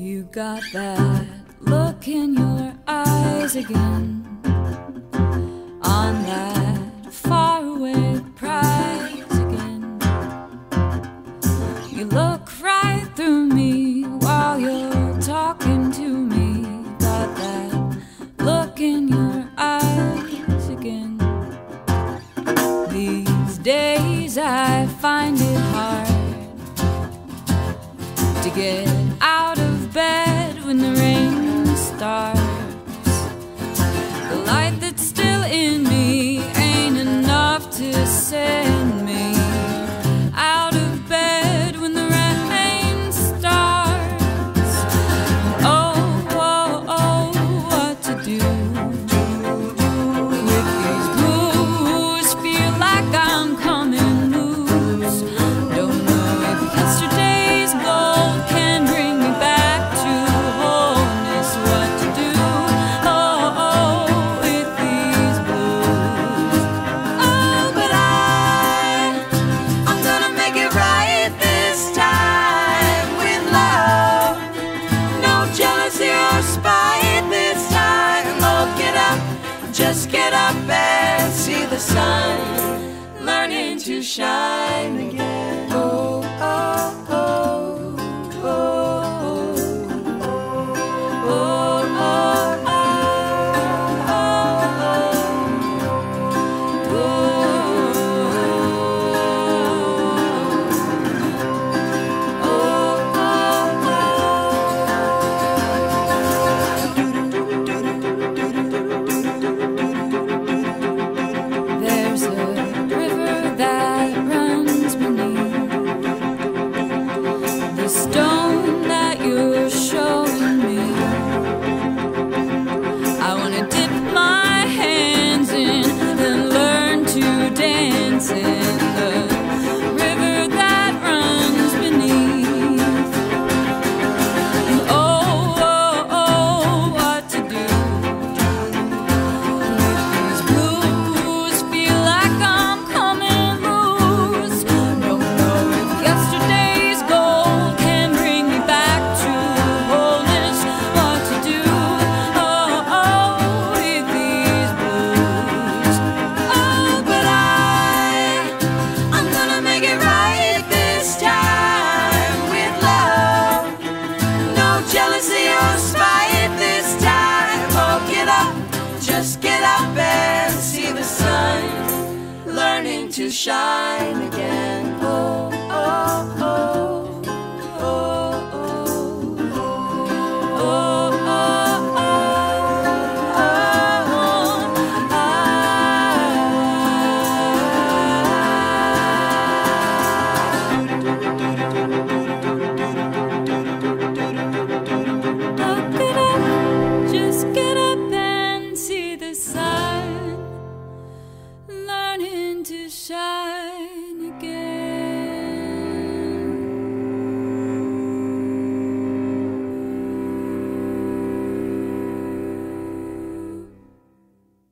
You got that look in your eyes again, on that faraway prize again. You look right through me while you're talking to me. Got that look in your eyes again. These days I find it hard to get out of bed when the rain starts. The light that's still in me ain't enough to send me out of bed when the rain starts. Oh, oh, oh, what to do with these blues? Feel like I'm coming loose. Don't know if yesterday's gold can bring me back to wholeness. What to do, oh, oh, with these blues. Oh, but I'm gonna make it right this time with love. No jealousy or spite this time. Oh, get up, just get up and see the sun learning to shine again. Oh, oh, oh, oh, oh, There's a river that runs beneath the stone that you're showing me. I wanna dip my hands in and learn to dance in the river that runs beneath. And oh, oh, oh, what to do with these blues? Feel like I'm coming loose. Don't know if yesterday's gold can bring me back to wholeness. What to do, oh, oh, with these blues. Oh, but I'm gonna make it right this time with love. No jealousy or spite this time. Oh, get up, just get up and see the sun learning to shine again.